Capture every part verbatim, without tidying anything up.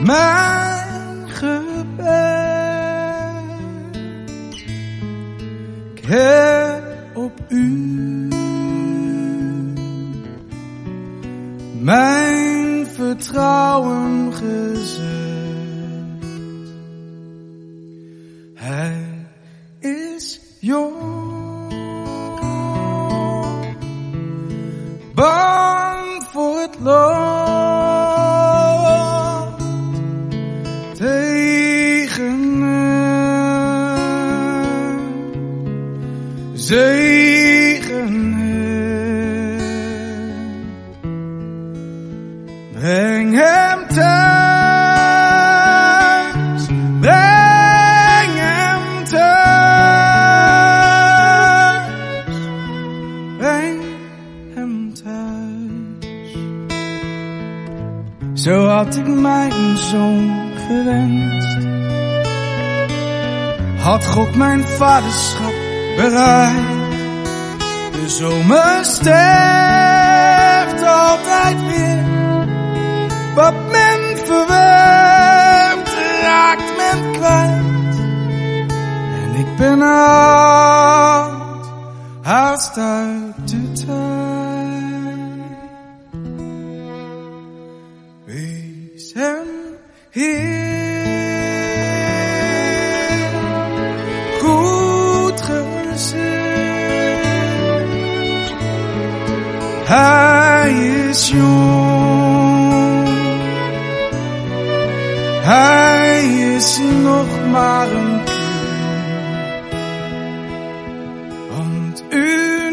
mijn gebed. Ik heb op u mijn vertrouwen gezet. Hij is jong, bang voor het lot, tegen hem, zegen hem, breng hem thuis, breng hem thuis, breng hem thuis. Zo had ik mijn zoon gewenst, had God mijn vaderschap bereid. De zomer sterft altijd weer, wat men verwerft raakt men kwijt. En ik ben oud, haast uit de tijd. Wees hem Heer goed gezind. Hij is jong, hij is nog maar een kind, want u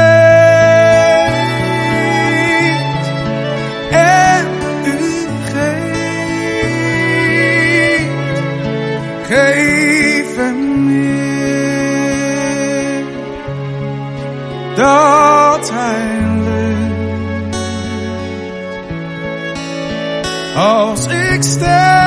neemt en u geeft, geef hem meer, dat hij leeft. Als ik sterf